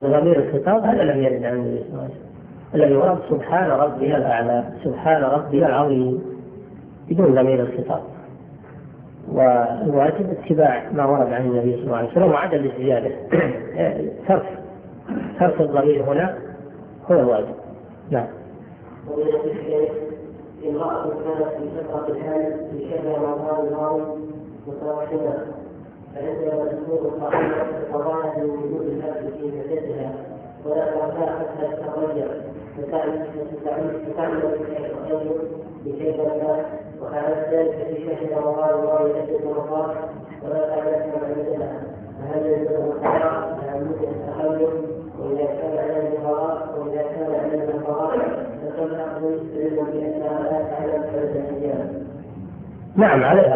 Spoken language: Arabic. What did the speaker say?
ضمير الخطاب هذا لم يرد عن النبي صلى الله عليه وسلم. الذي ورد سبحان ربي الأعلى، سبحان ربي العظيم، بدون ضمير الخطاب. والواجب اتباع ما ورد عن النبي صلى الله عليه وسلم وعدم الزيادة. ترك الضمير هنا هو الواجب. نعم. امرأة كانت في فترة الحمل في شهر رمضان الماضي متوحدة، فعندما تكون صحيحة تتضايق من وجود الأكل في معدتها ولا ترتاح حتى تتغير، فتعمل التغير بشيء ما، وحالت ذلك في شهر رمضان الماضي عدة مرات ولا تعمل معدتها، فهل يلزم القضاء عن مدة التغير؟ وإذا كان عليه القضاء فكم نأخذ بأنها لا تعلم ثلاثة أيام؟ نعم عليها